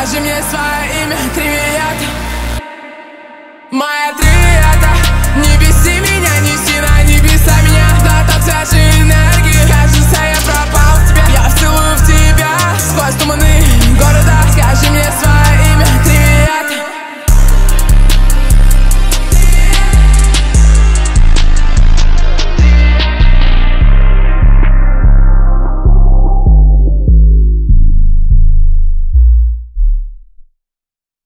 Скажи мне свое имя, тривиата. Моя тривиата. Не беси меня, неси на небеса меня. Глоток свежей энергии. Кажется, я пропал в тебя. Я вцелую в тебя сквозь туманы города. Скажи мне